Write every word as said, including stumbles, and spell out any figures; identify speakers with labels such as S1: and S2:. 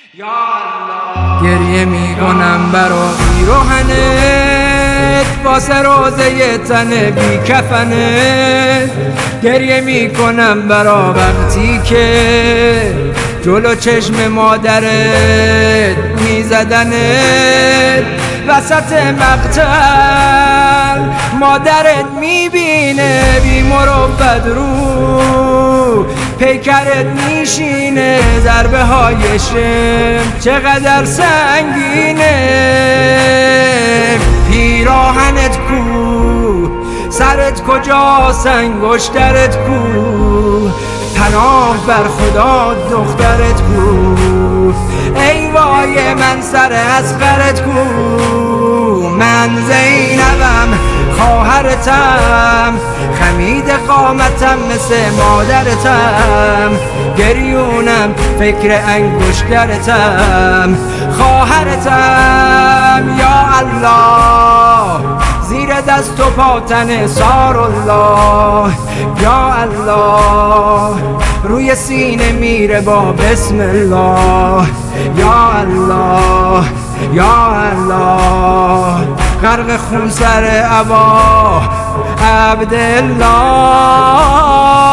S1: گریه میکنم برا پیراهنت واسه روزه تن بی کفنت، گریه میکنم برا وقتی که جلو چشم مادرت میزدنت وسط مقتل. مادرت میبینه بی مروت رو پیکرت میشینه، ضربه های شم چقدر سنگینه. پیراهنت کو، سرت کجاست، انگشترت کو، پناه بر خدا دخترت کو. ای وای من سر اصغرت کو، من زینبم خواهرتم، خمید قامتم مثل مادرتم، گریونم فکر انگشترتم. خواهرتم یا الله، زیر دست و پاتن سار الله یا الله، روی سینه میره با بسم الله یا الله یا الله. غرق خون سر ابا عبدالله.